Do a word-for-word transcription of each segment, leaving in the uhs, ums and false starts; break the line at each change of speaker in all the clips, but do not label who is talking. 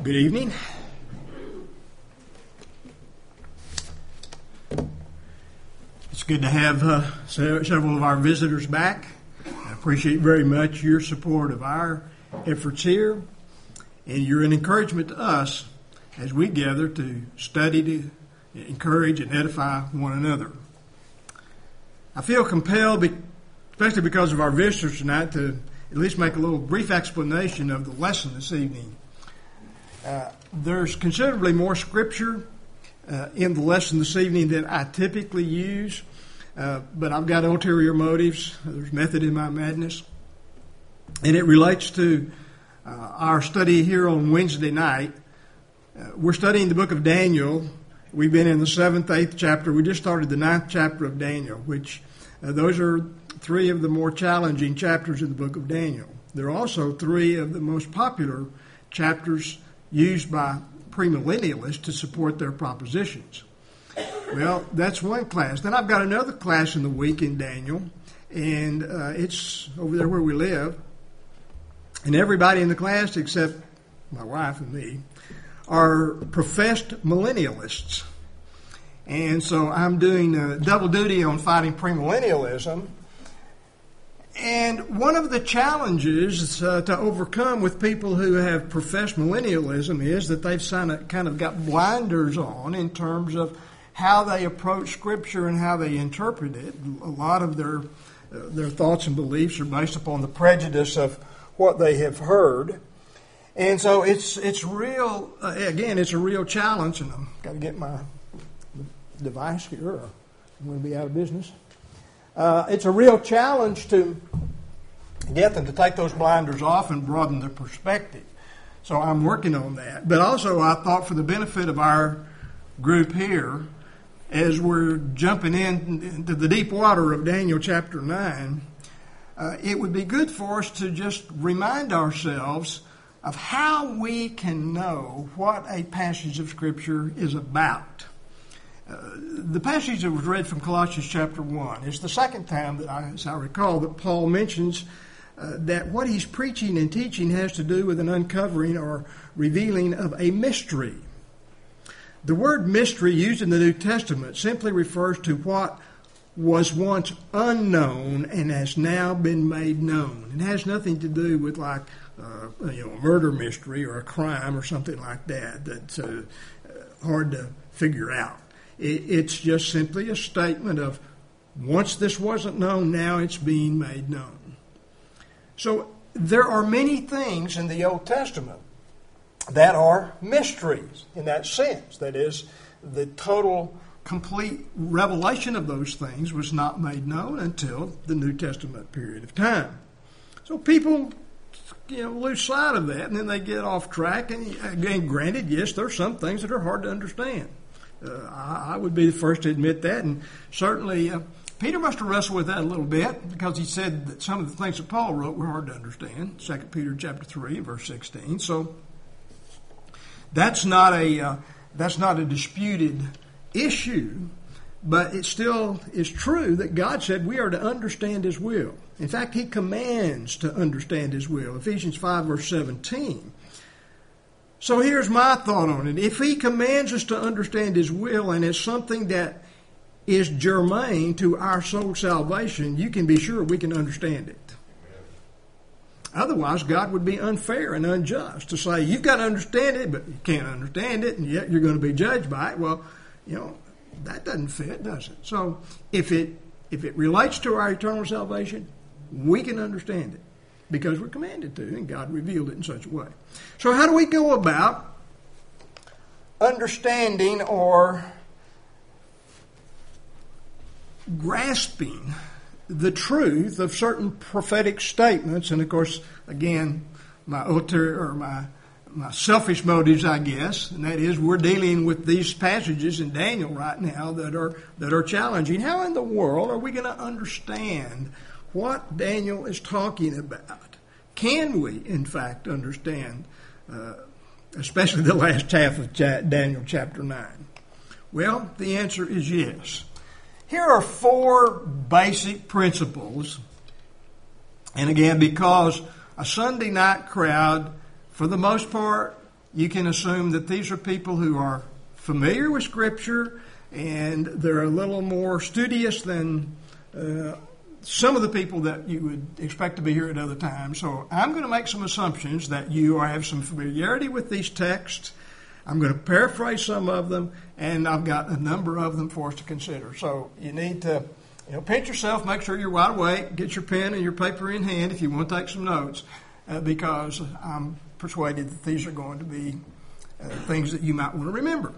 Good evening. It's good to have uh, several of our visitors back. I appreciate very much your support of our efforts here, and you're an encouragement to us as we gather to study, to encourage and edify one another. I feel compelled, especially because of our visitors tonight, to at least make a little brief explanation of the lesson this evening. Uh, there's considerably more scripture uh, in the lesson this evening than I typically use, uh, but I've got ulterior motives. There's method in my madness. And it relates to uh, our study here on Wednesday night. Uh, we're studying the book of Daniel. We've been in the seventh, eighth chapter. We just started the ninth chapter of Daniel, which uh, those are three of the more challenging chapters in the book of Daniel. They're also three of the most popular chapters used by premillennialists to support their propositions. Well, that's one class. Then I've got another class in the week in Daniel, and uh, it's over there where we live. And everybody in the class, except my wife and me, are professed millennialists. And so I'm doing uh, double duty on fighting premillennialism. And one of the challenges uh, to overcome with people who have professed millennialism is that they've kind of got blinders on in terms of how they approach Scripture and how they interpret it. A lot of their uh, their thoughts and beliefs are based upon the prejudice of what they have heard. And so it's it's real, uh, again, it's a real challenge. And I've got to get my device here or I'm going to be out of business. Uh, it's a real challenge to get them to take those blinders off and broaden their perspective. So I'm working on that. But also I thought for the benefit of our group here, as we're jumping in into the deep water of Daniel chapter nine, uh, it would be good for us to just remind ourselves of how we can know what a passage of Scripture is about. Uh, the passage that was read from Colossians chapter one is the second time that I, as I recall, that Paul mentions uh, that what he's preaching and teaching has to do with an uncovering or revealing of a mystery. The word mystery used in the New Testament simply refers to what was once unknown and has now been made known. It has nothing to do with like uh, you know, a murder mystery or a crime or something like that that's uh, hard to figure out. It's just simply a statement of once this wasn't known, now it's being made known. So there are many things in the Old Testament that are mysteries in that sense. That is, the total, complete revelation of those things was not made known until the New Testament period of time. So people, you know, lose sight of that, and then they get off track. And again, granted, yes, there are some things that are hard to understand. Uh, I, I would be the first to admit that, and certainly uh, Peter must have wrestled with that a little bit because he said that some of the things that Paul wrote were hard to understand. Second Peter chapter three, verse sixteen. So that's not a uh, that's not a disputed issue, but it still is true that God said we are to understand His will. In fact, He commands to understand His will. Ephesians five, verse seventeen. So here's my thought on it. If He commands us to understand His will and it's something that is germane to our soul salvation, you can be sure we can understand it. Otherwise, God would be unfair and unjust to say, you've got to understand it, but you can't understand it, and yet you're going to be judged by it. Well, you know, that doesn't fit, does it? So if it if it relates to our eternal salvation, we can understand it, because we're commanded to, and God revealed it in such a way. So how do we go about understanding or grasping the truth of certain prophetic statements? And of course, again, my ulterior or my my selfish motives, I guess, and that is we're dealing with these passages in Daniel right now that are that are challenging. How in the world are we going to understand what Daniel is talking about? Can we, in fact, understand, uh, especially the last half of Daniel chapter nine? Well, the answer is yes. Here are four basic principles. And again, because a Sunday night crowd, for the most part, you can assume that these are people who are familiar with Scripture and they're a little more studious than uh, some of the people that you would expect to be here at other times. So I'm going to make some assumptions that you have some familiarity with these texts. I'm going to paraphrase some of them, and I've got a number of them for us to consider. So you need to, you know, pinch yourself, make sure you're wide awake, get your pen and your paper in hand if you want to take some notes, uh, because I'm persuaded that these are going to be uh, things that you might want to remember.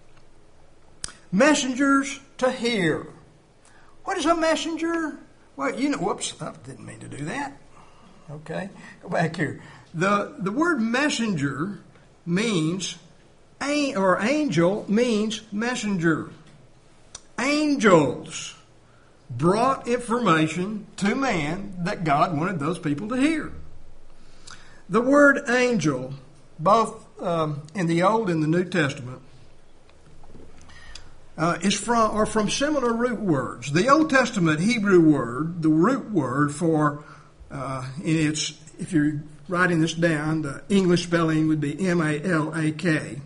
Messengers to hear. What is a messenger? Well, you know, whoops, I didn't mean to do that. Okay, go back here. The the word messenger means, or angel means messenger. Angels brought information to man that God wanted those people to hear. The word angel, both um, in the Old and the New Testament, uh, is from are from similar root words. The Old Testament Hebrew word, the root word for uh, in its, if you're writing this down, the English spelling would be M A L A K,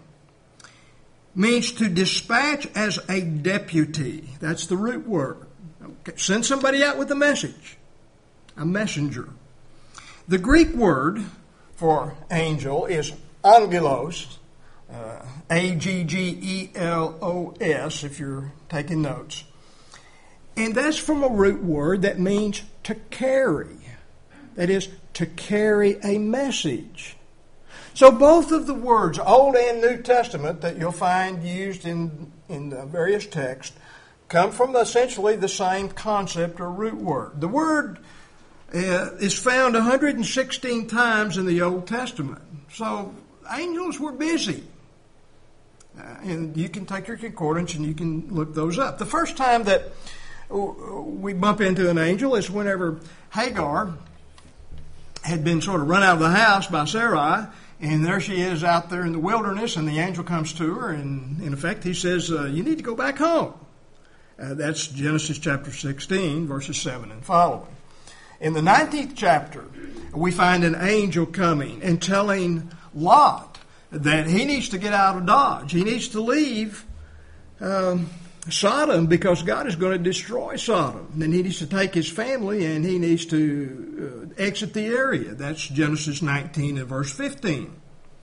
means to dispatch as a deputy. That's the root word. Okay. Send somebody out with a message, a messenger. The Greek word for angel is angelos, uh, A G G E L O S, if you're taking notes. And that's from a root word that means to carry. That is, to carry a message. So both of the words, Old and New Testament, that you'll find used in, in the various texts, come from essentially the same concept or root word. The word uh, is found one hundred sixteen times in the Old Testament. So angels were busy. Uh, and you can take your concordance and you can look those up. The first time that we bump into an angel is whenever Hagar had been sort of run out of the house by Sarai, and there she is out there in the wilderness, and the angel comes to her, and in effect he says, uh, you need to go back home. Uh, that's Genesis chapter sixteen, verses seven and following. In the nineteenth chapter, we find an angel coming and telling Lot that he needs to get out of Dodge. He needs to leave um, Sodom because God is going to destroy Sodom. And he needs to take his family and he needs to uh, exit the area. That's Genesis nineteen and verse fifteen.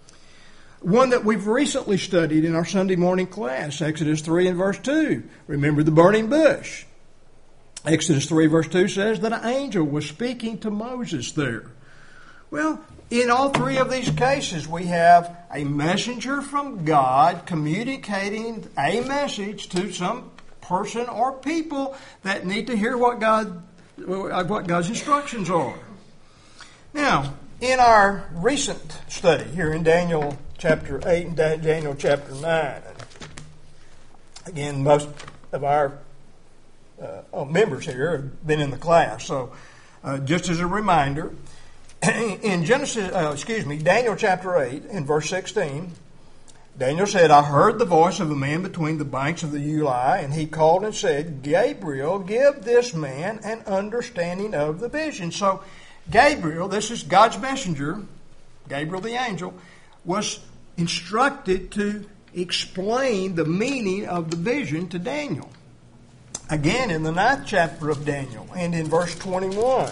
One that we've recently studied in our Sunday morning class, Exodus three and verse two. Remember the burning bush. Exodus three verse two says that an angel was speaking to Moses there. Well, in all three of these cases, we have a messenger from God communicating a message to some person or people that need to hear what God, what God's instructions are. Now, in our recent study here in Daniel chapter eight and Daniel chapter nine, again, most of our uh, members here have been in the class, so uh, just as a reminder, in Genesis, uh, excuse me, Daniel chapter eight in verse sixteen, Daniel said, I heard the voice of a man between the banks of the Ulai, and he called and said, Gabriel, give this man an understanding of the vision. So Gabriel, this is God's messenger, Gabriel the angel, was instructed to explain the meaning of the vision to Daniel. Again, in the ninth chapter of Daniel, and in verse twenty-one,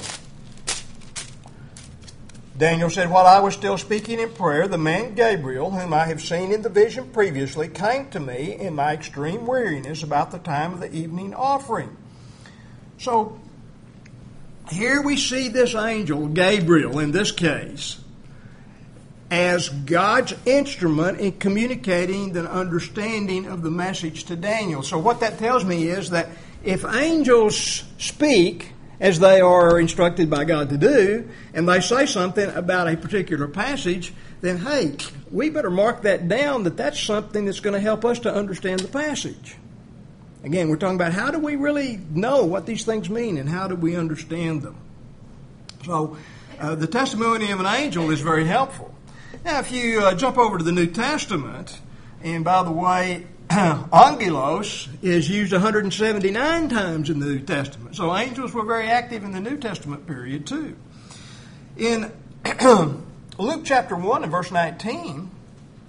Daniel said, while I was still speaking in prayer, the man Gabriel, whom I have seen in the vision previously, came to me in my extreme weariness about the time of the evening offering. So, here we see this angel, Gabriel in this case, as God's instrument in communicating the understanding of the message to Daniel. So what that tells me is that if angels speak as they are instructed by God to do, and they say something about a particular passage, then, hey, we better mark that down that that's something that's going to help us to understand the passage. Again, we're talking about how do we really know what these things mean and how do we understand them. So, uh, the testimony of an angel is very helpful. Now, if you uh, jump over to the New Testament, and by the way, angelos is used one hundred seventy-nine times in the New Testament. So angels were very active in the New Testament period too. In Luke chapter one and verse nineteen,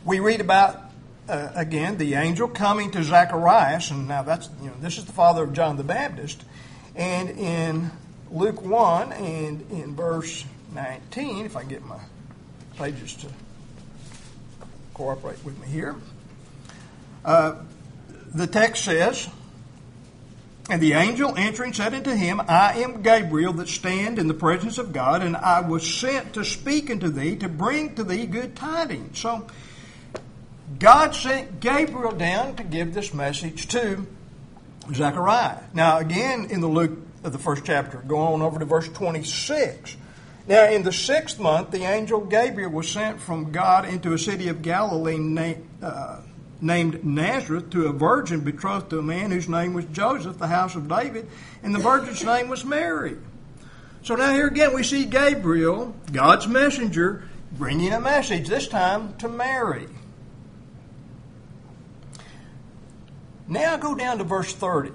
we read about, uh, again, the angel coming to Zacharias, and now that's, you know, this is the father of John the Baptist. And in Luke one and in verse nineteen, if I get my pages to cooperate with me here, uh, the text says, "And the angel answering said unto him, I am Gabriel that stand in the presence of God, and I was sent to speak unto thee, to bring to thee good tidings." So God sent Gabriel down to give this message to Zechariah. Now again, in the Luke of the first chapter, go on over to verse twenty-six. Now in the sixth month, the angel Gabriel was sent from God into a city of Galilee named, uh, named Nazareth to a virgin betrothed to a man whose name was Joseph, the house of David, and the virgin's name was Mary. So now here again we see Gabriel, God's messenger, bringing a message, this time to Mary. Now go down to verse thirty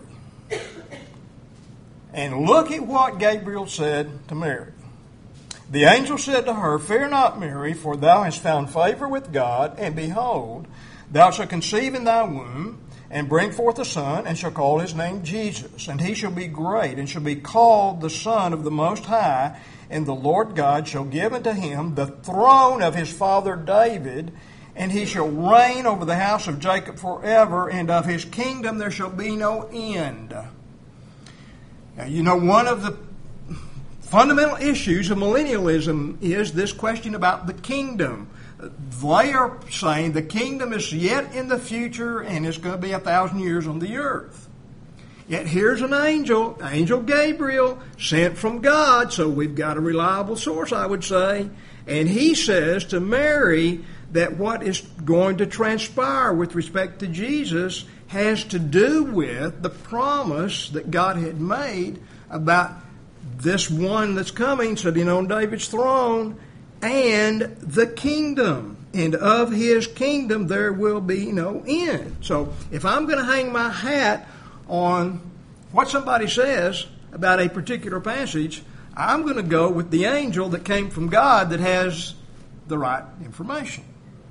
and look at what Gabriel said to Mary. "The angel said to her, Fear not, Mary, for thou hast found favor with God, and behold, thou shalt conceive in thy womb, and bring forth a son, and shall call his name Jesus. And he shall be great, and shall be called the Son of the Most High, and the Lord God shall give unto him the throne of his father David, and he shall reign over the house of Jacob forever, and of his kingdom there shall be no end." Now, you know, one of the fundamental issues of millennialism is this question about the kingdom. They are saying the kingdom is yet in the future, and it's going to be a thousand years on the earth. Yet here's an angel, Angel Gabriel, sent from God, so we've got a reliable source, I would say, and he says to Mary that what is going to transpire with respect to Jesus has to do with the promise that God had made about this one that's coming, sitting on David's throne, and the kingdom. And of his kingdom there will be no end. So if I'm going to hang my hat on what somebody says about a particular passage, I'm going to go with the angel that came from God that has the right information.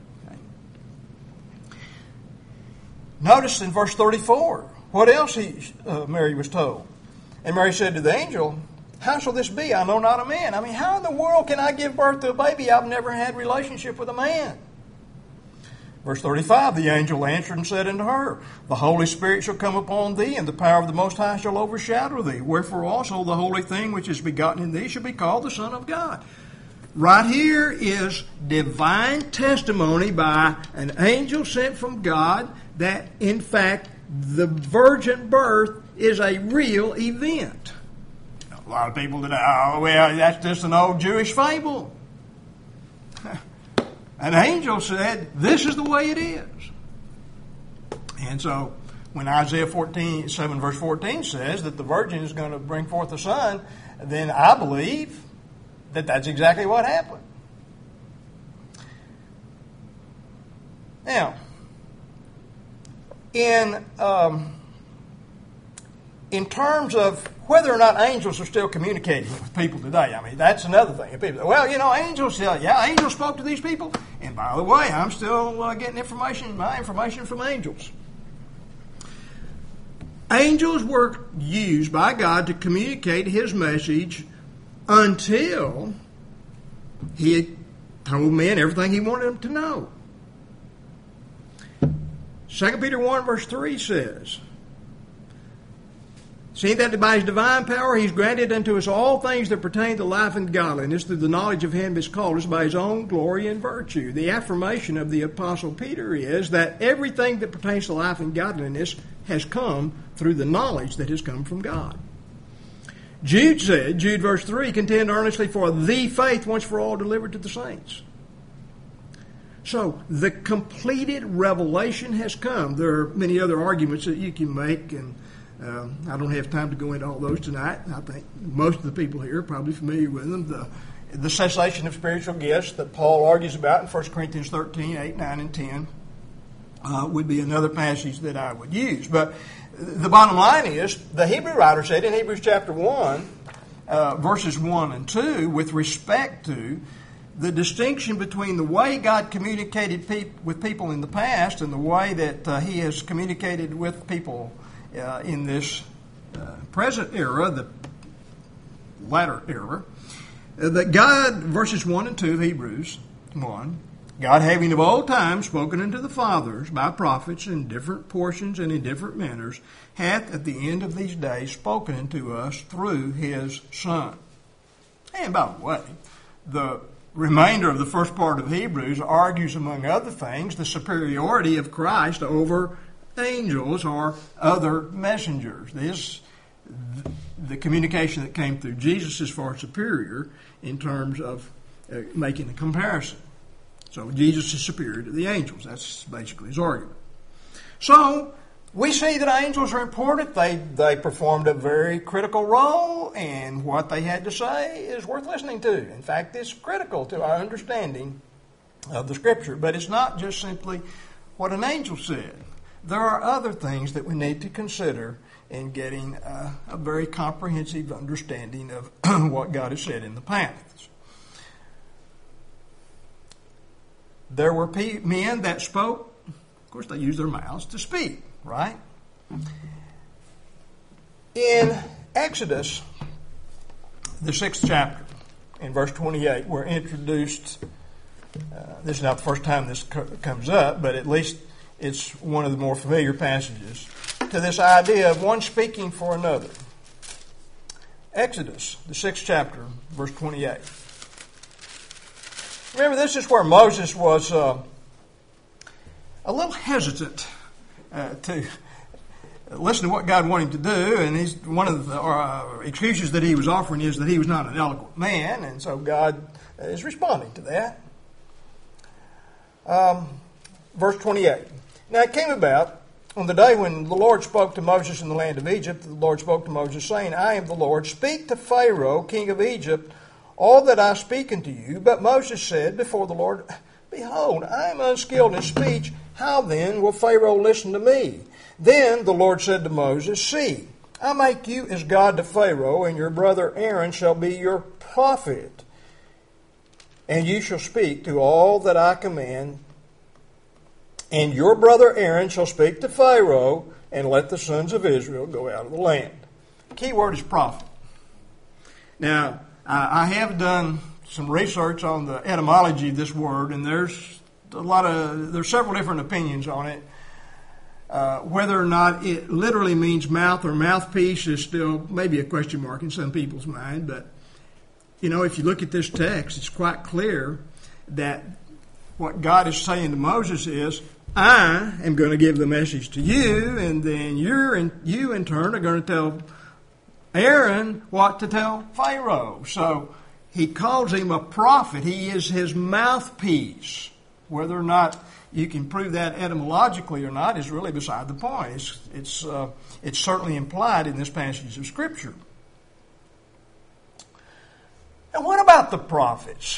Notice in verse thirty-four, what else he, uh, Mary was told. "And Mary said to the angel, How shall this be? I know not a man." I mean, how in the world can I give birth to a baby? I've never had relationship with a man. Verse thirty-five, "The angel answered and said unto her, The Holy Spirit shall come upon thee, and the power of the Most High shall overshadow thee. Wherefore also the holy thing which is begotten in thee shall be called the Son of God." Right here is divine testimony by an angel sent from God that, in fact, the virgin birth is a real event. A lot of people today, oh, well, that's just an old Jewish fable. An angel said, this is the way it is. And so, when Isaiah fourteen, seven verse fourteen says that the virgin is going to bring forth a son, then I believe that that's exactly what happened. Now, in um, in terms of whether or not angels are still communicating with people today, I mean, that's another thing. People, well, you know, angels, uh, yeah, angels spoke to these people, and by the way, I'm still uh, getting information, my information from angels. Angels were used by God to communicate His message until He had told men everything He wanted them to know. Second Peter one verse three says, "Seeing that by His divine power He's granted unto us all things that pertain to life and godliness through the knowledge of Him that has called us by His own glory and virtue." The affirmation of the Apostle Peter is that everything that pertains to life and godliness has come through the knowledge that has come from God. Jude said, Jude verse three, "Contend earnestly for the faith once for all delivered to the saints." So, the completed revelation has come. There are many other arguments that you can make, and uh, I don't have time to go into all those tonight. I think most of the people here are probably familiar with them. The, the cessation of spiritual gifts that Paul argues about in First Corinthians thirteen, eight, nine, and ten uh, would be another passage that I would use. But the bottom line is, the Hebrew writer said in Hebrews chapter one, uh, verses one and two, with respect to the distinction between the way God communicated peop- with people in the past and the way that uh, He has communicated with people uh, in this uh, present era, the latter era, uh, that God, verses one and two of Hebrews one, God having of old time spoken unto the fathers by prophets in different portions and in different manners, hath at the end of these days spoken unto us through His Son. And by the way, the remainder of the first part of Hebrews argues, among other things, the superiority of Christ over angels or other messengers. This, the communication that came through Jesus is far superior in terms of uh, making a comparison. So Jesus is superior to the angels. That's basically his argument. So we see that angels are important. They they performed a very critical role, and what they had to say is worth listening to. In fact, it's critical to our understanding of the Scripture. But it's not just simply what an angel said. There are other things that we need to consider in getting a, a very comprehensive understanding of what God has said in the past. There were men that spoke. Of course, they used their mouths to speak, right? In Exodus, the sixth chapter, in verse twenty-eight, we're introduced. Uh, this is not the first time this co- comes up, but at least it's one of the more familiar passages to this idea of one speaking for another. Exodus, the sixth chapter, verse twenty-eight. Remember, this is where Moses was uh, a little hesitant uh, to listen to what God wanted him to do, and he's, one of the uh, excuses that he was offering is that he was not an eloquent man, and so God is responding to that. Um, verse twenty-eight. Now it came about on the day when the Lord spoke to Moses in the land of Egypt, the Lord spoke to Moses, saying, I am the Lord, speak to Pharaoh, king of Egypt, all that I speak unto you. But Moses said before the Lord, Behold, I am unskilled in speech. How then will Pharaoh listen to me? Then the Lord said to Moses, See, I make you as God to Pharaoh, and your brother Aaron shall be your prophet. And you shall speak to all that I command. And your brother Aaron shall speak to Pharaoh, and let the sons of Israel go out of the land. The key word is prophet. Now, I have done some research on the etymology of this word, and there's a lot of there's several different opinions on it. Uh, whether or not it literally means mouth or mouthpiece is still maybe a question mark in some people's mind. But you know, if you look at this text, it's quite clear that what God is saying to Moses is, I am going to give the message to you, and then you're in, you in turn are going to tell Aaron what to tell Pharaoh. So he calls him a prophet. He is his mouthpiece. Whether or not you can prove that etymologically or not is really beside the point. It's it's, uh, it's certainly implied in this passage of Scripture. And what about the prophets?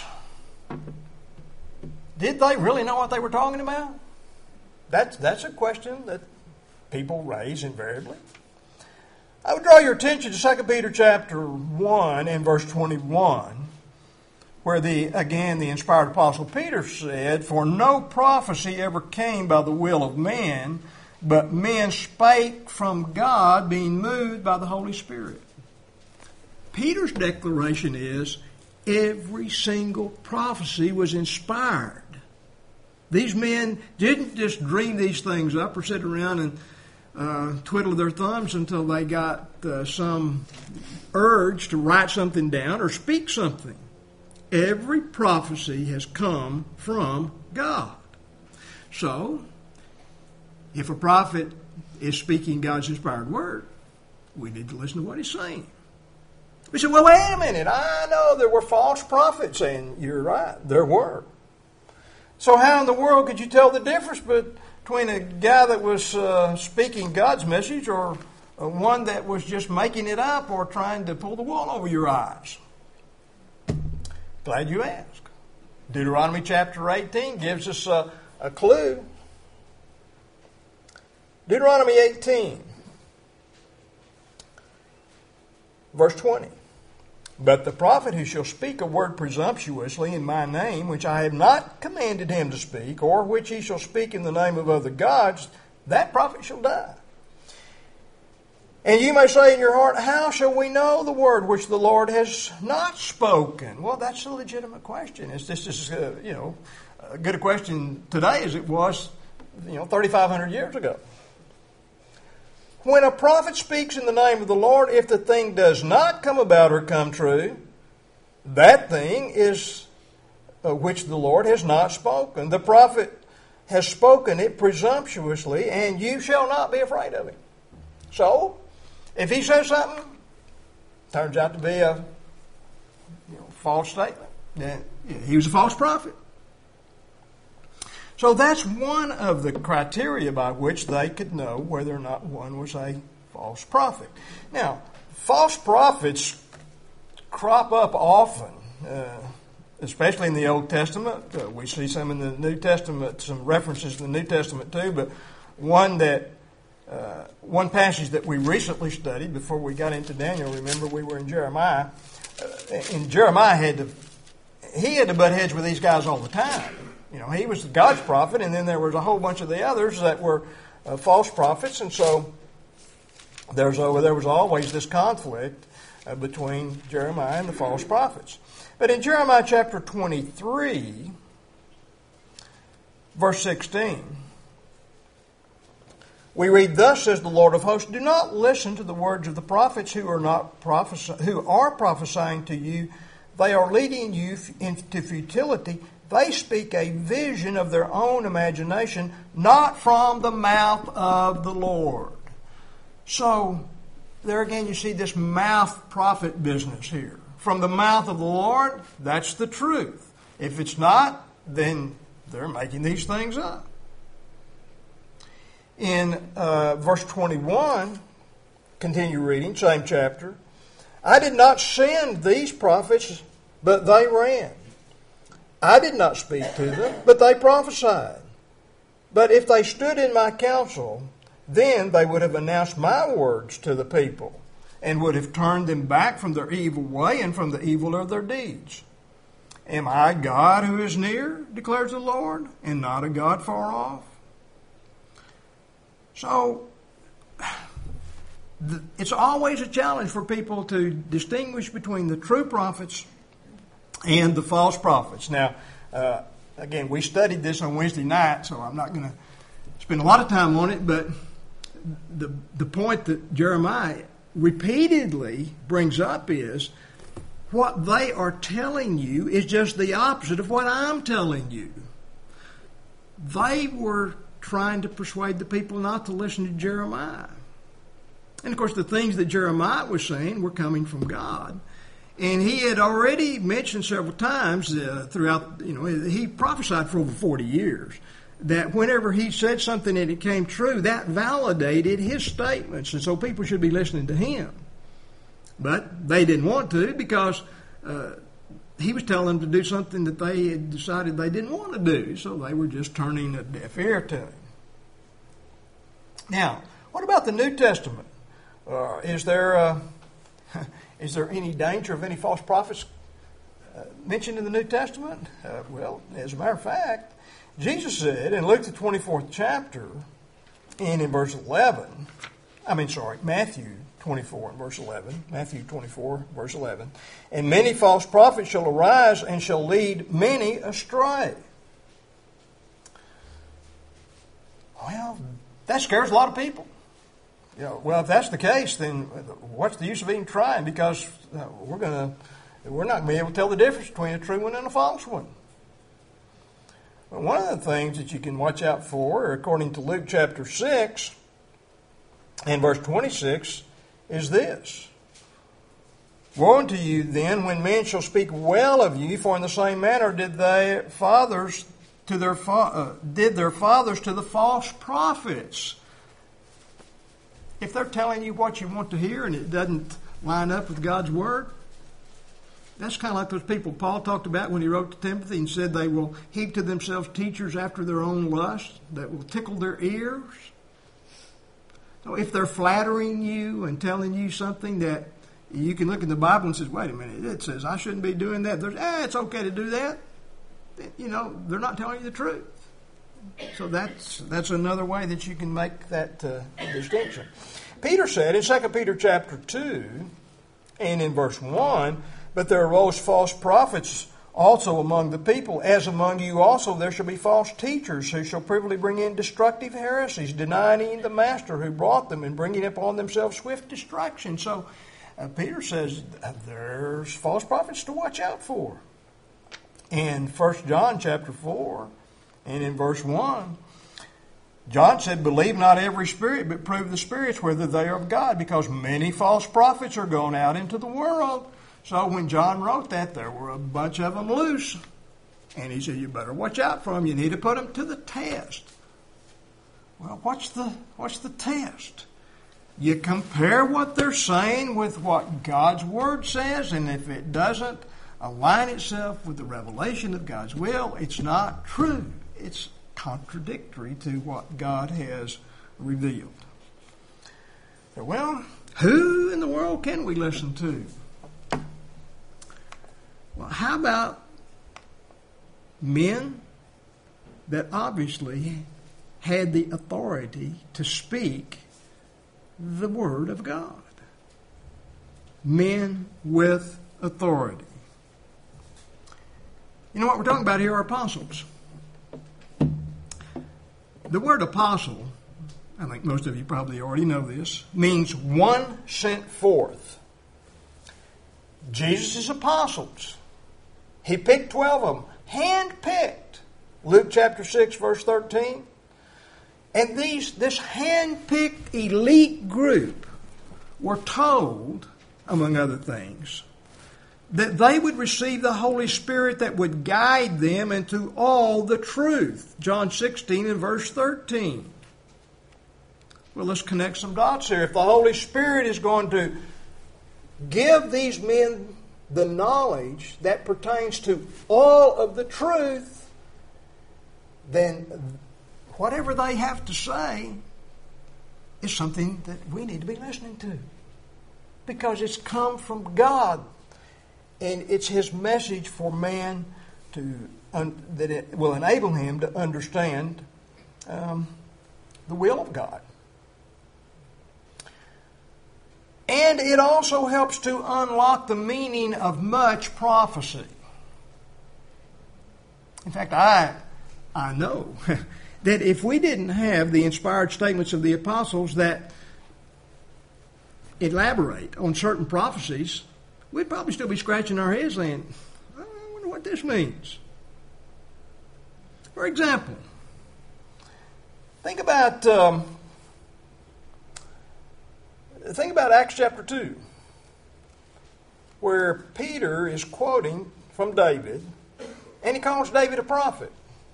Did they really know what they were talking about? That's, that's a question that people raise invariably. I would draw your attention to Second Peter chapter one and verse twenty-one, where the again the inspired apostle Peter said, For no prophecy ever came by the will of man, but men spake from God, being moved by the Holy Spirit. Peter's declaration is, every single prophecy was inspired. These men didn't just dream these things up or sit around and Uh, twiddle their thumbs until they got uh, some urge to write something down or speak something. Every prophecy has come from God. So, if a prophet is speaking God's inspired word, we need to listen to what he's saying. We say, well, wait a minute, I know there were false prophets, and you're right, there were. So how in the world could you tell the difference between between a guy that was uh, speaking God's message or uh, one that was just making it up or trying to pull the wool over your eyes? Glad you asked. Deuteronomy chapter eighteen gives us a, a clue. Deuteronomy eighteen, verse twenty.
But the prophet who shall speak a word presumptuously in my name, which I have not commanded him to speak, or which he shall speak in the name of other gods, that prophet shall die. And you may say in your heart, how shall we know the word which the Lord has not spoken? Well, that's a legitimate question. Is this is uh, you know as good a question today as it was you know thirty-five hundred years ago? When a prophet speaks in the name of the Lord, if the thing does not come about or come true, that thing is uh, which the Lord has not spoken. The prophet has spoken it presumptuously, and you shall not be afraid of him. So, if he says something, turns out to be a you know, false statement, then he was a false prophet. So that's one of the criteria by which they could know whether or not one was a false prophet. Now, false prophets crop up often, uh, especially in the Old Testament. Uh, we see some in the New Testament, some references in the New Testament too, but one that uh, one passage that we recently studied before we got into Daniel, remember we were in Jeremiah, uh, and Jeremiah had to, he had to butt heads with these guys all the time. You know, he was God's prophet, and then there was a whole bunch of the others that were uh, false prophets, and so there's uh, there was always this conflict uh, between Jeremiah and the false prophets. But in Jeremiah chapter twenty-three, verse sixteen, we read, "Thus says the Lord of hosts, do not listen to the words of the prophets who are not prophes- who are prophesying to you. They are leading you into futility. They speak a vision of their own imagination, not from the mouth of the Lord." So, there again you see this mouth prophet business here. From the mouth of the Lord, that's the truth. If it's not, then they're making these things up. In uh, verse twenty-one, continue reading, same chapter. "I did not send these prophets, but they ran. I did not speak to them, but they prophesied. But if they stood in my counsel, then they would have announced my words to the people, and would have turned them back from their evil way and from the evil of their deeds. Am I God who is near, declares the Lord, and not a God far off?" So, it's always a challenge for people to distinguish between the true prophets and the false prophets. Now, uh, again, we studied this on Wednesday night, so I'm not going to spend a lot of time on it, but the the point that Jeremiah repeatedly brings up is what they are telling you is just the opposite of what I'm telling you. They were trying to persuade the people not to listen to Jeremiah. And of course, the things that Jeremiah was saying were coming from God. And he had already mentioned several times uh, throughout, you know, he prophesied for over forty years that whenever he said something and it came true, that validated his statements. And so people should be listening to him. But they didn't want to because uh, he was telling them to do something that they had decided they didn't want to do. So they were just turning a deaf ear to him. Now, what about the New Testament? Uh, is there... Uh, Is there any danger of any false prophets uh, mentioned in the New Testament? Uh, well, as a matter of fact, Jesus said in Luke the twenty-fourth chapter and in verse eleven, I mean, sorry, Matthew twenty-four and verse eleven, Matthew twenty-four, verse eleven, "And many false prophets shall arise and shall lead many astray." Well, that scares a lot of people. You know, well, if that's the case, then what's the use of even trying? Because uh, we're gonna, we're not going to be able to tell the difference between a true one and a false one. Well, one of the things that you can watch out for, according to Luke chapter six and verse twenty-six, is this: "Woe unto you then when men shall speak well of you, for in the same manner did their fathers to their fa- uh, did their fathers to the false prophets." If they're telling you what you want to hear and it doesn't line up with God's Word, that's kind of like those people Paul talked about when he wrote to Timothy and said they will heap to themselves teachers after their own lust that will tickle their ears. So if they're flattering you and telling you something that you can look in the Bible and say, wait a minute, it says I shouldn't be doing that. There's, ah, it's okay to do that. You know, they're not telling you the truth. So that's that's another way that you can make that uh, distinction. Peter said in Second Peter chapter two and in verse one, but there arose false prophets also among the people, as among you also there shall be false teachers who shall privily bring in destructive heresies, denying the master who brought them and bringing upon themselves swift destruction. So uh, Peter says there's false prophets to watch out for. In First John chapter four and in verse one, John said, believe not every spirit, but prove the spirits whether they are of God, because many false prophets are gone out into the world. So when John wrote that, there were a bunch of them loose. And he said, you better watch out for them. You need to put them to the test. Well, what's the, what's the test? You compare what they're saying with what God's Word says, and if it doesn't align itself with the revelation of God's will, it's not true. It's contradictory to what God has revealed. So, well, who in the world can we listen to? Well, how about men that obviously had the authority to speak the Word of God? Men with authority. You know what we're talking about here are apostles. The word apostle, I think most of you probably already know this, means one sent forth. Jesus' apostles, he picked twelve of them, hand-picked. Luke chapter six, verse thirteen. And these, this hand-picked elite group were told, among other things, that they would receive the Holy Spirit that would guide them into all the truth. John sixteen and verse thirteen. Well, let's connect some dots here. If the Holy Spirit is going to give these men the knowledge that pertains to all of the truth, then whatever they have to say is something that we need to be listening to, because it's come from God. And it's His message for man to un, that it will enable him to understand um, the will of God. And it also helps to unlock the meaning of much prophecy. In fact, I I know that if we didn't have the inspired statements of the apostles that elaborate on certain prophecies, we'd probably still be scratching our heads saying, I wonder what this means. For example, think about um, think about Acts chapter two, where Peter is quoting from David, and he calls David a prophet.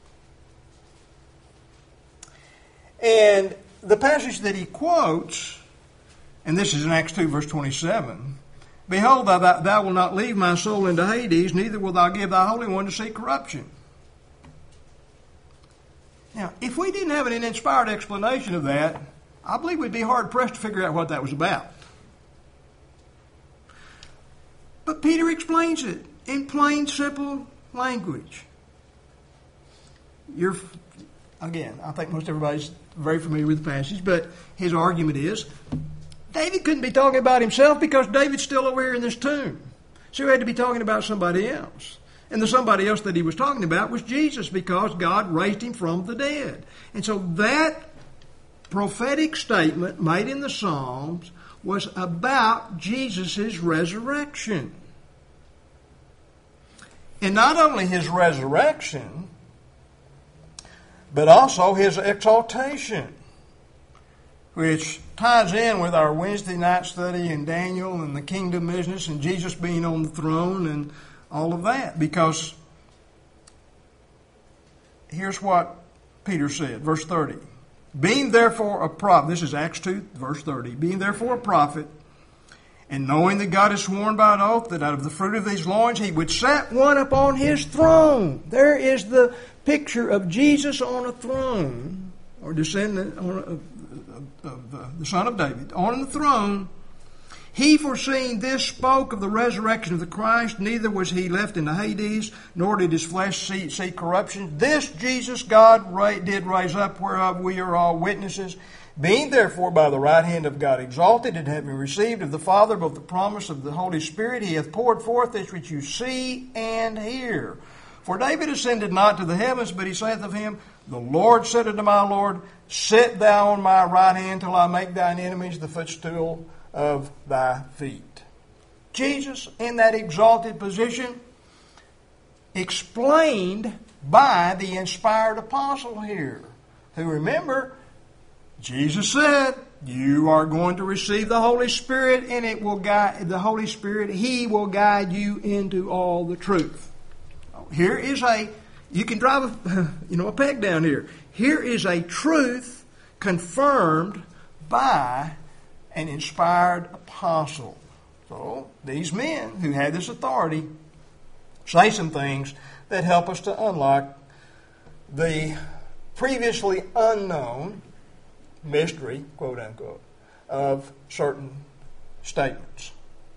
And the passage that he quotes, and this is in Acts two, verse twenty-seven, behold, thou, thou wilt not leave my soul into Hades, neither wilt thou give thy Holy One to see corruption. Now, if we didn't have an inspired explanation of that, I believe we'd be hard-pressed to figure out what that was about. But Peter explains it in plain, simple language. You're, again, I think most everybody's very familiar with the passage, but his argument is, David couldn't be talking about himself because David's still over here in this tomb. So he had to be talking about somebody else. And the somebody else that he was talking about was Jesus, because God raised him from the dead. And so that prophetic statement made in the Psalms was about Jesus' resurrection. And not only his resurrection, but also his exaltation, which ties in with our Wednesday night study in Daniel and the kingdom business and Jesus being on the throne and all of that. Because here's what Peter said, verse thirty. Being therefore a prophet, this is Acts two, verse thirty. Being therefore a prophet, and knowing that God has sworn by an oath that out of the fruit of these loins he would set one upon his throne. There is the picture of Jesus on a throne, or descendant on a, of the, the son of David, on the throne.
He, foreseeing this, spoke of the resurrection of the Christ. Neither was he left in the Hades, nor did his flesh see, see corruption. This Jesus God ra- did raise up, whereof we are all witnesses. Being therefore by the right hand of God exalted, and having received of the Father both the promise of the Holy Spirit, he hath poured forth this which you see and hear. For David ascended not to the heavens, but he saith of him, The Lord said unto my Lord, Sit thou on my right hand till I make thine enemies the footstool of thy feet. Jesus, in that exalted position, explained by the inspired apostle here, who, remember, Jesus said, you are going to receive the Holy Spirit, and it will guide the Holy Spirit. He will guide you into all the truth. Here is a, you can drive a, you know, a peg down here. Here is a truth confirmed by an inspired apostle. So these men who had this authority say some things that help us to unlock the previously unknown mystery, quote unquote, of certain statements.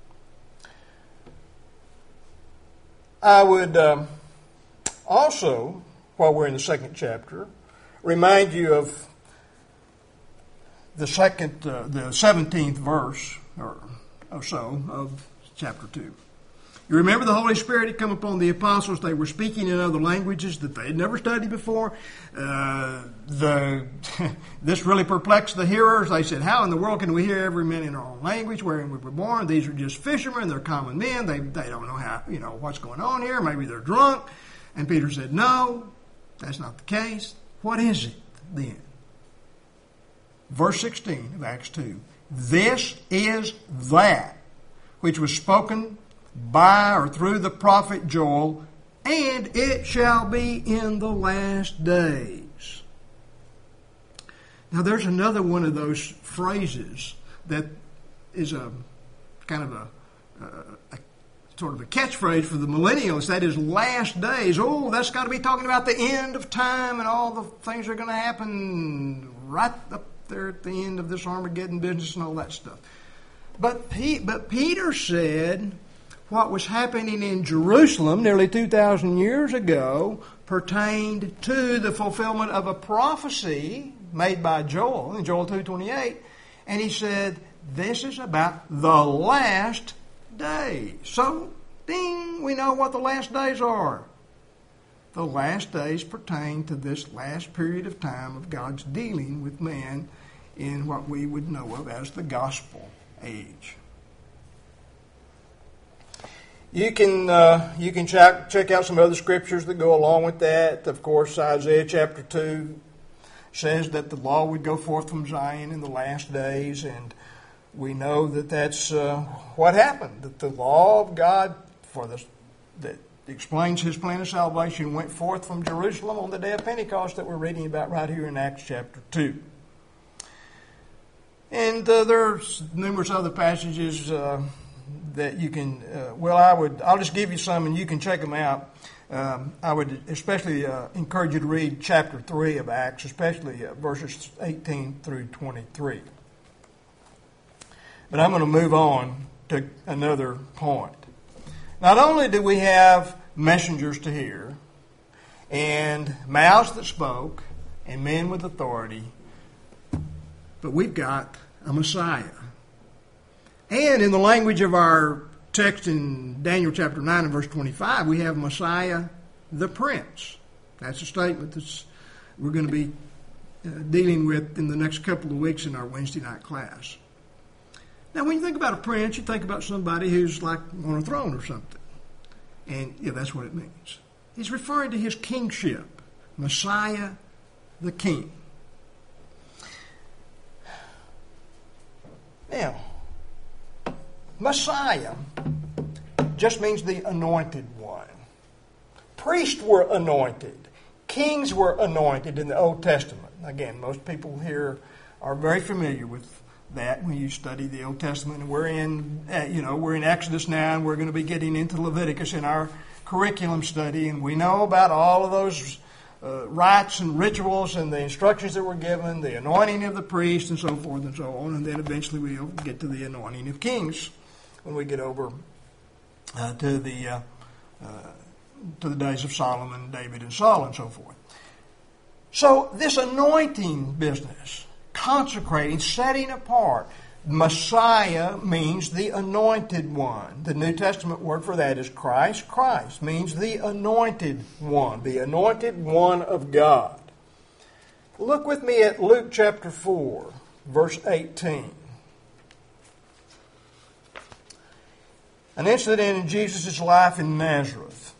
I would um, also, while we're in the second chapter, remind you of the second, uh, the seventeenth verse or, or so of chapter two. You remember the Holy Spirit had come upon the apostles. They were speaking in other languages that they had never studied before. Uh, the this really perplexed the hearers. They said, how in the world can we hear every man in our own language wherein we were born? These are just fishermen. They're common men. They, they don't know how, you know, what's going on here. Maybe they're drunk. And Peter said, no, that's not the case. What is it then? Verse sixteen of Acts two. This is that which was spoken by or through the prophet Joel, and it shall be in the last days. Now there's another one of those phrases that is a kind of a, a, a sort of a catchphrase for the millennials. That is last days. Oh, that's got to be talking about the end of time and all the things that are going to happen right up there at the end of this Armageddon business and all that stuff. But, P- but Peter said what was happening in Jerusalem nearly two thousand years ago pertained to the fulfillment of a prophecy made by Joel in Joel two twenty-eight. And he said, this is about the last days. So, ding, we know what the last days are. The last days pertain to this last period of time of God's dealing with man in what we would know of as the gospel age. You can uh, you can check, check out some other scriptures that go along with that. Of course, Isaiah chapter two says that the law would go forth from Zion in the last days, and we know that that's uh, what happened. That the law of God for the that explains His plan of salvation went forth from Jerusalem on the day of Pentecost that we're reading about right here in Acts chapter two. And uh, there's numerous other passages uh, that you can, uh, well, I would, I'll just give you some and you can check them out. Um, I would especially uh, encourage you to read chapter three of Acts, especially uh, verses eighteen through twenty-three. But I'm going to move on to another point. Not only do we have messengers to hear, and mouths that spoke, and men with authority, but we've got a Messiah. And in the language of our text in Daniel chapter nine and verse twenty-five, we have Messiah the Prince. That's a statement that we're going to be uh, dealing with in the next couple of weeks in our Wednesday night class. Now, when you think about a prince, you think about somebody who's like on a throne or something. And yeah, that's what it means. He's referring to his kingship, Messiah the King. Now, Messiah just means the anointed one. Priests were anointed. Kings were anointed in the Old Testament. Again, most people here are very familiar with that when you study the Old Testament. And we're in, uh, you know, we're in Exodus now, and we're going to be getting into Leviticus in our curriculum study, and we know about all of those
uh, rites and rituals and the instructions that were given, the anointing of the priest, and so forth and so on. And then eventually we'll get to the anointing of kings when we get over uh, to the uh, uh, to the days of Solomon, David, and Saul, and so forth. So this anointing business, consecrating, setting apart, Messiah means the anointed one. The New Testament word for that is Christ. Christ means the anointed one, the anointed one of God. Look with me at Luke chapter four, verse eighteen. An incident in Jesus' life in Nazareth.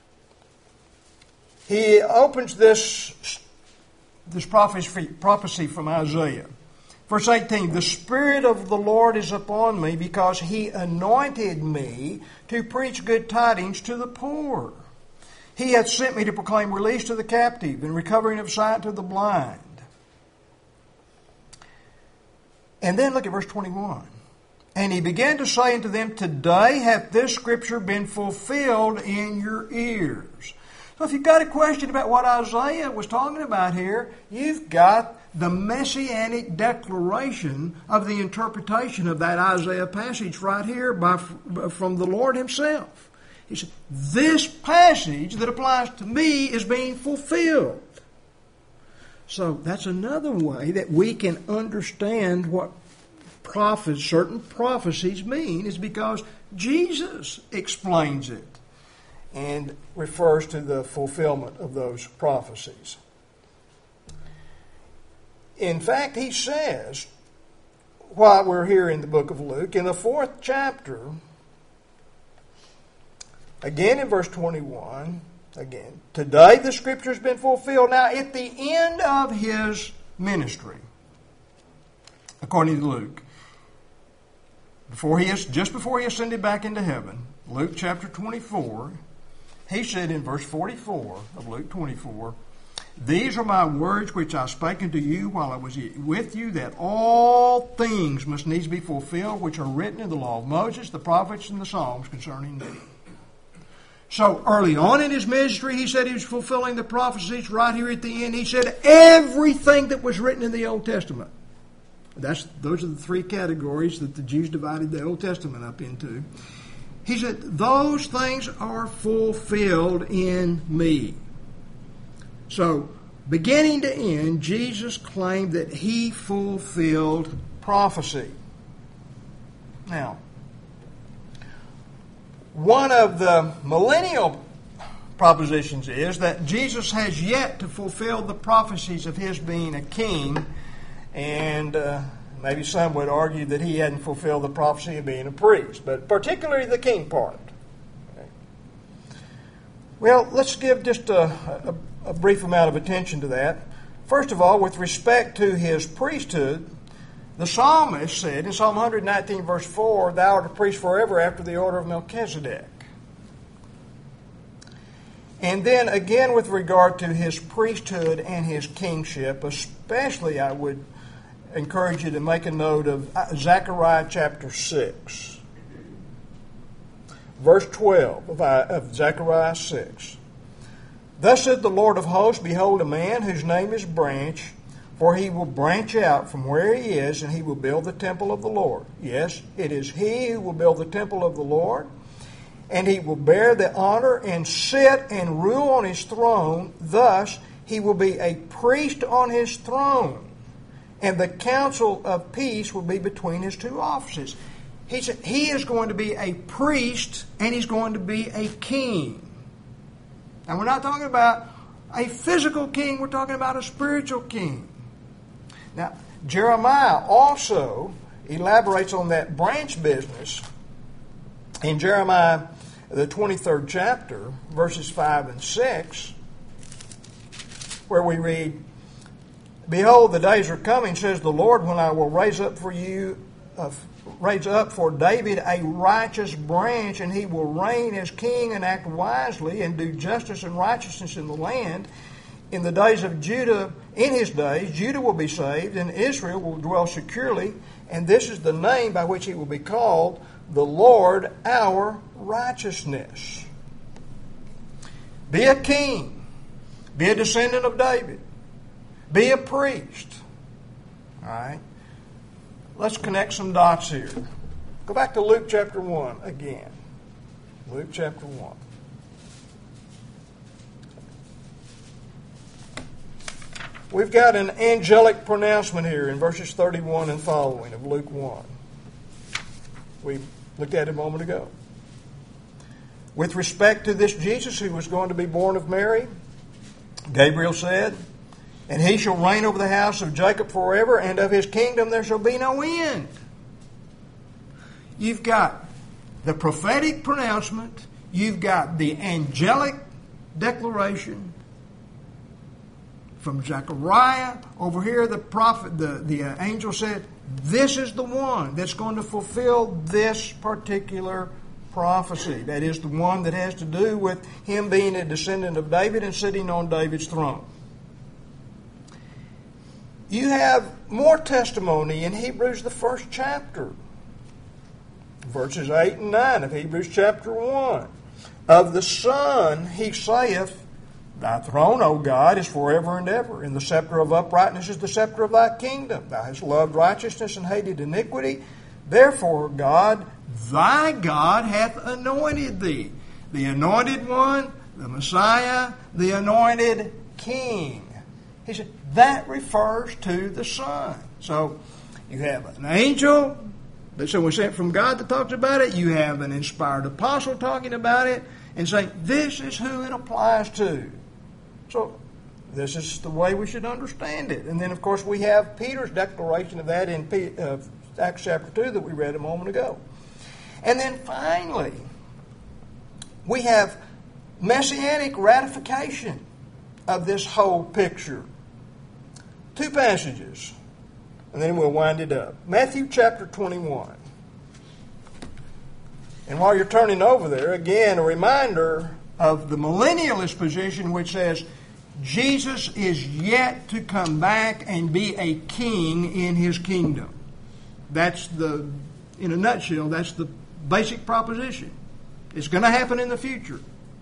He opens this, this prophecy, prophecy from Isaiah. Verse eighteen, the Spirit of the Lord is upon me because He anointed me to preach good tidings to the poor. He hath sent me to proclaim release to the captive and recovering of sight to the blind. And then look at verse twenty-one. And He began to say unto them, today hath this scripture been fulfilled in your ears. So if you've got a question about what Isaiah was talking about here, you've got the messianic declaration of the interpretation of that Isaiah passage right here by, from the Lord Himself. He said, this passage that applies to me is being fulfilled. So that's another way that we can understand what prophets, certain prophecies mean, is because Jesus explains it and refers to the fulfillment of those prophecies. In fact, he says, while we're here in the book of Luke, in the fourth chapter, again in verse twenty-one, again, today the scripture has been fulfilled. Now, at the end of his ministry, according to Luke, before he is, just before he ascended back into heaven, Luke chapter twenty-four, he said in verse forty-four of Luke twenty-four, these are my words which I spake unto you while I was with you, that all things must needs be fulfilled which are written in the law of Moses, the prophets, and the Psalms concerning me. So early on in his ministry, he said he was fulfilling the prophecies. Right here at the end, he said everything that was written in the Old Testament. That's those are the three categories that the Jews divided the Old Testament up into. He said, those things are fulfilled in me. So, beginning to end, Jesus claimed that He fulfilled prophecy. Now, one of the millennial propositions is that Jesus has yet to fulfill the prophecies of His being a king, and uh, maybe some would argue that He hadn't fulfilled the prophecy of being a priest, but particularly the king part. Okay. Well, let's give just a, a a brief amount of attention to that. First of all, with respect to His priesthood, the psalmist said in Psalm one nineteen, verse four, thou art a priest forever after the order of Melchizedek. And then again with regard to His priesthood and His kingship, especially I would encourage you to make a note of Zechariah chapter six. Verse twelve of, of Zechariah six. Thus said the Lord of hosts, behold a man whose name is Branch, for he will branch out from where he is, and he will build the temple of the Lord. Yes, it is he who will build the temple of the Lord, and he will bear the honor and sit and rule on his throne. Thus he will be a priest on his throne, and the counsel of peace will be between his two offices. He said he is going to be a priest, and he's going to be a king. Now, we're not talking about a physical king. We're talking about a spiritual king. Now, Jeremiah also elaborates on that branch business in Jeremiah, the twenty-third chapter, verses five and six, where we read, behold, the days are coming, says the Lord, when I will raise up for you uh, raise up for David a righteous branch, and he will reign as king and act wisely and do justice and righteousness in the land. In the days of Judah, in his days, Judah will be saved, and Israel will dwell securely, and this is the name by which he will be called, the Lord our righteousness. Be a king. be a descendant of David, be a priest. All right? Let's connect some dots here. Go back to Luke chapter one again. Luke chapter one. We've got an angelic pronouncement here in verses thirty-one and following of Luke one. We looked at it a moment ago. With respect to this Jesus who was going to be born of Mary, Gabriel said, "And he shall reign over the house of Jacob forever, and of his kingdom there shall be no end." You've got the prophetic pronouncement, you've got the angelic declaration from Zechariah. Over here, the prophet, the, the uh, angel said, this is the one that's going to fulfill this particular prophecy. That is the one that has to do with him being a descendant of David and sitting on David's throne. You have more testimony in Hebrews, the first chapter, verses eight and nine of Hebrews chapter one. Of the Son he saith, Thy throne, O God, is forever and ever, and the scepter of uprightness is the scepter of thy kingdom. Thou hast loved righteousness and hated iniquity. Therefore, God, thy God, hath anointed thee, the anointed one, the Messiah, the anointed King. He said, that refers to the Son. So, you have an angel that someone sent from God that talks about it. You have an inspired apostle talking about it and saying, this is who it applies to. So, this is the way we should understand it. And then, of course, we have Peter's declaration of that in uh, Acts chapter two that we read a moment ago. And then, finally, we have messianic ratification of this whole picture. Two passages, and then we'll wind it up. Matthew chapter twenty-one. And while you're turning over there, again, a reminder of the millennialist position which says Jesus is yet to come back and be a king in his kingdom. That's the, in a nutshell, that's the basic proposition. It's going to happen in the future.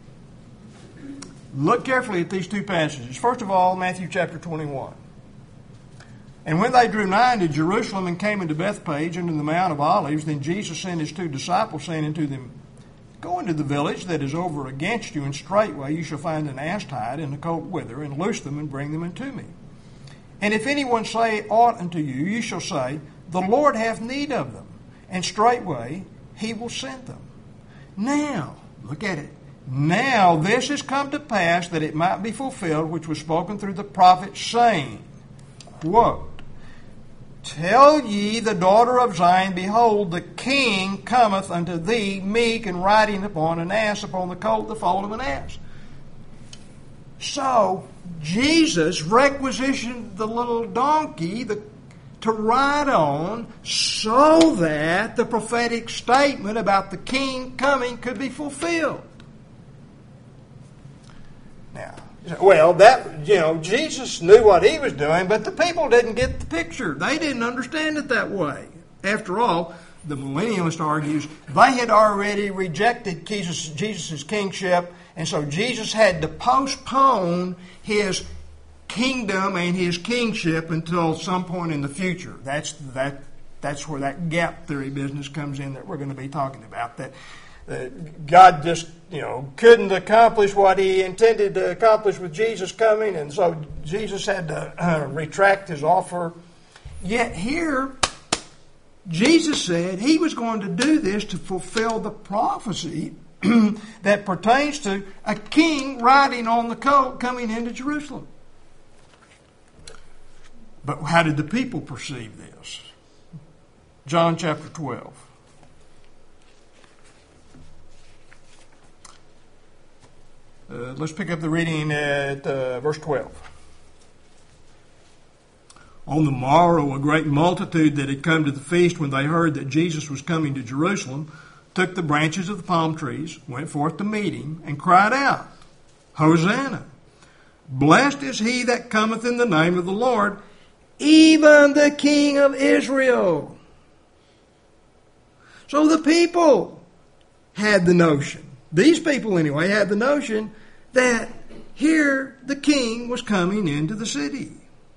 Look carefully at these two passages. First of all, Matthew chapter twenty-one. And when they drew nigh to Jerusalem and came into Bethpage into the Mount of Olives, then Jesus sent his two disciples, saying unto them, Go into the village that is over against you, and straightway you shall find an ass tied and a colt with her, and loose them and bring them unto me. And if anyone say aught unto you, you shall say, The Lord hath need of them, and straightway he will send them. Now, look at it. Now this is come to pass that it might be fulfilled, which was spoken through the prophet, saying, quote, Tell ye the daughter of Zion, Behold, the king cometh unto thee, meek and riding upon an ass, upon the colt, the foal of an ass. So, Jesus requisitioned the little donkey the, to ride on so that the prophetic statement about the king coming could be fulfilled. Now, well, that, you know, Jesus knew what he was doing, but the people didn't get the picture. They didn't understand it that way. After all, the millennialist argues they had already rejected Jesus' Jesus' kingship, and so Jesus had to postpone his kingdom and his kingship until some point in the future. That's that. That's where that gap theory business comes in that we're going to be talking about. That. Uh, God just, you know, couldn't accomplish what he intended to accomplish with Jesus coming, and so Jesus had to uh, retract his offer. Yet here, Jesus said he was going to do this to fulfill the prophecy that pertains to a king riding on the colt coming into Jerusalem. But how did the people perceive this? John chapter twelve. Uh, let's pick up the reading at uh, verse twelve. On the morrow, a great multitude that had come to the feast, when they heard that Jesus was coming to Jerusalem, took the branches of the palm trees, went forth to meet him, and cried out, Hosanna! Blessed is he that cometh in the name of the Lord, even the King of Israel. So the people had the notion, these people anyway, had the notion that
here the king was coming into the city.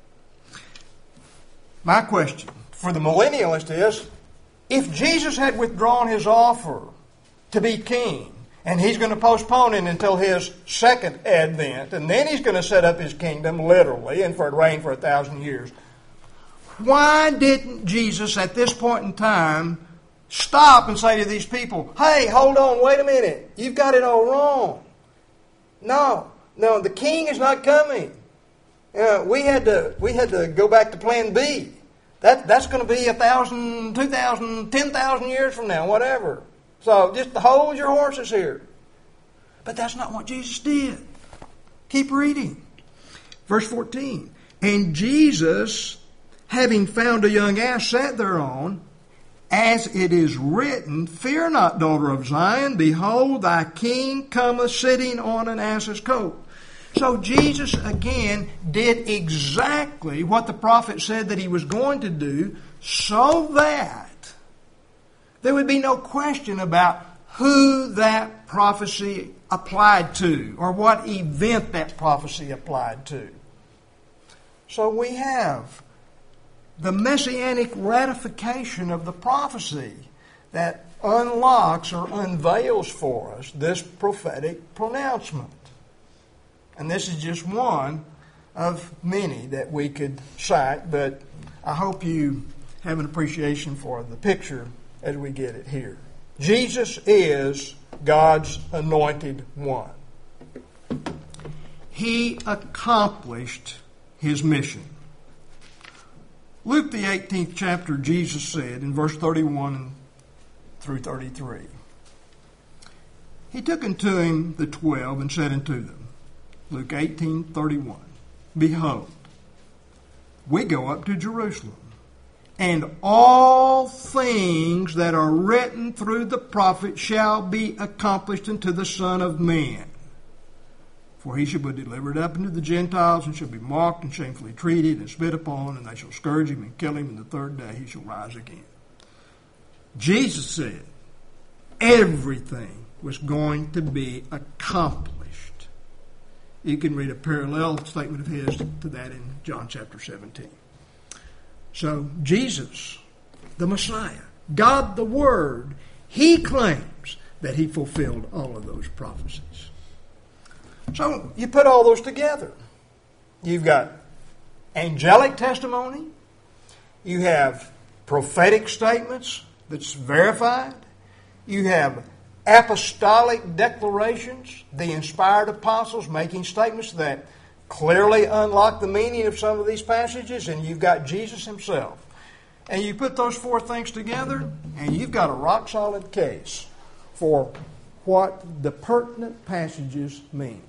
My question for the millennialist is, if Jesus had withdrawn his offer to be king, and he's going to postpone it until his second advent, and then he's going to set up his kingdom literally and for it reign for a thousand years, why didn't Jesus at this point in time stop and say to these people, hey, hold on, wait a minute, you've got it all wrong. No, no, the king is not coming. Uh, we had to we had to go back to plan B. That that's going to be a thousand, two thousand, ten thousand years from now, whatever. So just hold your horses here. But that's not what Jesus did. Keep reading. Verse fourteen. And Jesus, having found a young ass, sat thereon, as it is written, fear not, daughter of Zion, behold, thy king cometh sitting on an ass's coat. So Jesus, again, did exactly what the prophet said that he was going to do, so that there would be no question about who that prophecy applied to, or what event that prophecy applied to. So we have the messianic ratification of the prophecy that unlocks or unveils for us this prophetic pronouncement. And this is just one of many that we could cite, but I hope you have an appreciation for the picture as we get it here. Jesus is God's anointed one. He accomplished his mission. Luke the eighteenth chapter, Jesus said in verse thirty-one through thirty-three, he took unto him the twelve and said unto them, Luke eighteen thirty-one, behold, we go up to Jerusalem, and all things that are written through the prophets shall be accomplished unto the Son of Man. For he shall be delivered up into the Gentiles, and shall be mocked and shamefully treated and spit upon, and they shall scourge him and kill him, and the third day he shall rise again. Jesus said everything was going to be accomplished. You can read a parallel statement of his to that in John chapter seventeen. So Jesus, the Messiah, God the Word, he claims that he fulfilled all of those prophecies. So you put all those together. You've got angelic testimony. You have prophetic statements that's verified. You have apostolic declarations, the inspired apostles making statements that clearly unlock the meaning of some of these passages, and you've got Jesus himself. And you put those four things together, and you've got a rock-solid case for what the pertinent passages mean.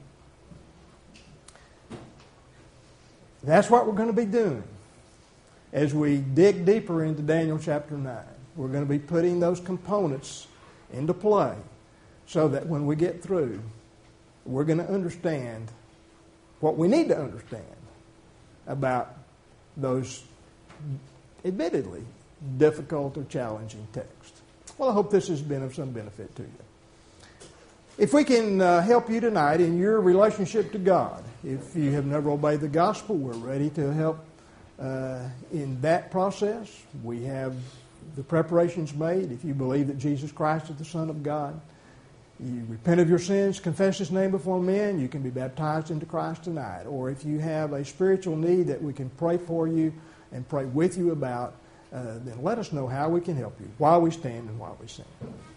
That's what we're going to be doing as we dig deeper into Daniel chapter nine. We're going to be putting those components into play so that when we get through, we're going to understand what we need to understand about those admittedly difficult or challenging texts. Well, I hope this has been of some benefit to you. If we can uh, help you tonight in your relationship to God, if you have never obeyed the gospel, we're ready to help uh, in that process. We have the preparations made. If you believe that Jesus Christ is the Son of God, you repent of your sins, confess His name before men, you can be baptized into Christ tonight. Or if you have a spiritual need that we can pray for you and pray with you about, uh, then let us know how we can help you while we stand and while we sing.